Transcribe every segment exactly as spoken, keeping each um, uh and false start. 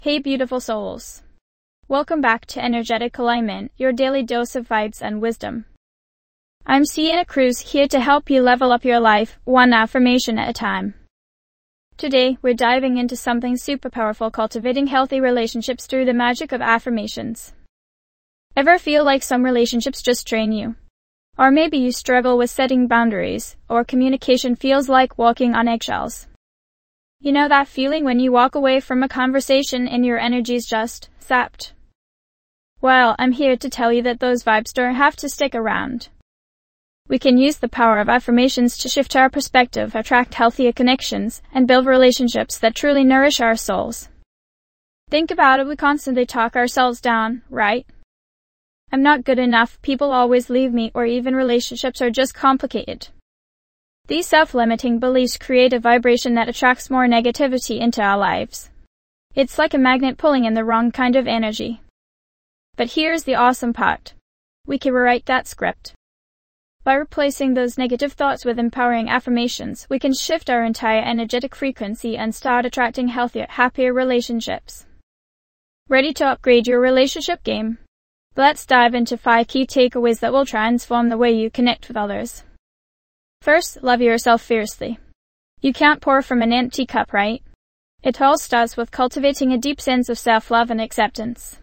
Hey beautiful souls. Welcome back to Energetic Alignment, your daily dose of vibes and wisdom. I'm Sienna Cruz, here to help you level up your life, one affirmation at a time. Today, we're diving into something super powerful: cultivating healthy relationships through the magic of affirmations. Ever feel like some relationships just drain you? Or maybe you struggle with setting boundaries, or communication feels like walking on eggshells. You know that feeling when you walk away from a conversation and your energy's just sapped? Well, I'm here to tell you that those vibes don't have to stick around. We can use the power of affirmations to shift our perspective, attract healthier connections, and build relationships that truly nourish our souls. Think about it, we constantly talk ourselves down, right? I'm not good enough, people always leave me, or even relationships are just complicated. These self-limiting beliefs create a vibration that attracts more negativity into our lives. It's like a magnet pulling in the wrong kind of energy. But here's the awesome part. We can rewrite that script. By replacing those negative thoughts with empowering affirmations, we can shift our entire energetic frequency and start attracting healthier, happier relationships. Ready to upgrade your relationship game? Let's dive into five key takeaways that will transform the way you connect with others. First, love yourself fiercely. You can't pour from an empty cup, right? It all starts with cultivating a deep sense of self-love and acceptance.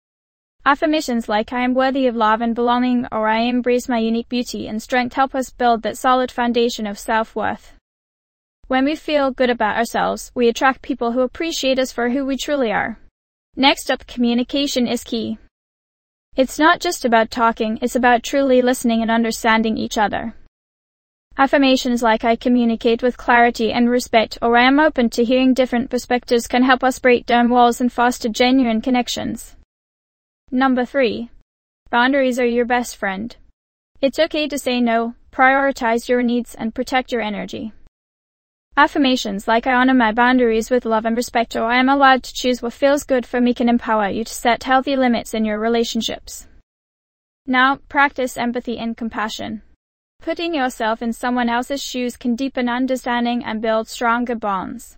Affirmations like "I am worthy of love and belonging" or "I embrace my unique beauty and strength" help us build that solid foundation of self-worth. When we feel good about ourselves, we attract people who appreciate us for who we truly are. Next up, communication is key. It's not just about talking, it's about truly listening and understanding each other. Affirmations like "I communicate with clarity and respect" or "I am open to hearing different perspectives" can help us break down walls and foster genuine connections. Number three. Boundaries are your best friend. It's okay to say no, prioritize your needs, and protect your energy. Affirmations like "I honor my boundaries with love and respect" or "I am allowed to choose what feels good for me" can empower you to set healthy limits in your relationships. Now, practice empathy and compassion. Putting yourself in someone else's shoes can deepen understanding and build stronger bonds.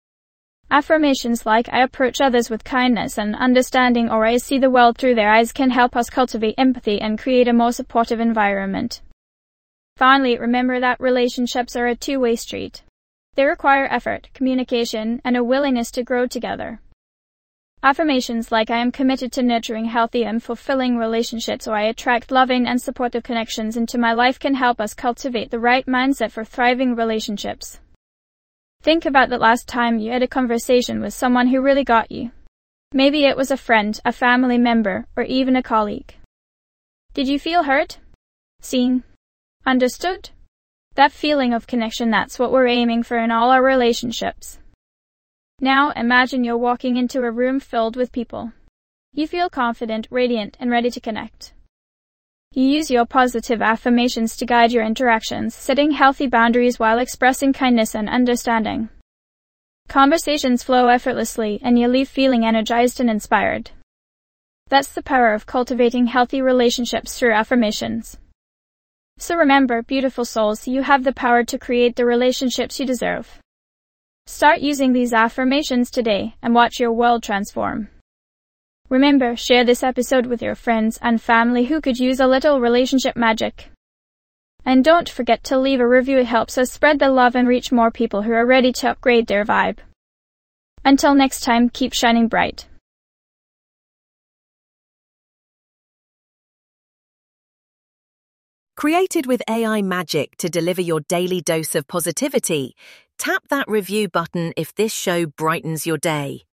Affirmations like "I approach others with kindness and understanding" or "I see the world through their eyes" can help us cultivate empathy and create a more supportive environment. Finally, remember that relationships are a two-way street. They require effort, communication, and a willingness to grow together. Affirmations like "I am committed to nurturing healthy and fulfilling relationships" or "I attract loving and supportive connections into my life" can help us cultivate the right mindset for thriving relationships. Think about the last time you had a conversation with someone who really got you. Maybe it was a friend, a family member, or even a colleague. Did you feel heard? Seen? Understood? That feeling of connection, that's what we're aiming for in all our relationships. Now, imagine you're walking into a room filled with people. You feel confident, radiant, and ready to connect. You use your positive affirmations to guide your interactions, setting healthy boundaries while expressing kindness and understanding. Conversations flow effortlessly, and you leave feeling energized and inspired. That's the power of cultivating healthy relationships through affirmations. So remember, beautiful souls, you have the power to create the relationships you deserve. Start using these affirmations today and watch your world transform. Remember, share this episode with your friends and family who could use a little relationship magic. And don't forget to leave a review, it helps us spread the love and reach more people who are ready to upgrade their vibe. Until next time, keep shining bright. Created with A I magic to deliver your daily dose of positivity, tap that review button if this show brightens your day.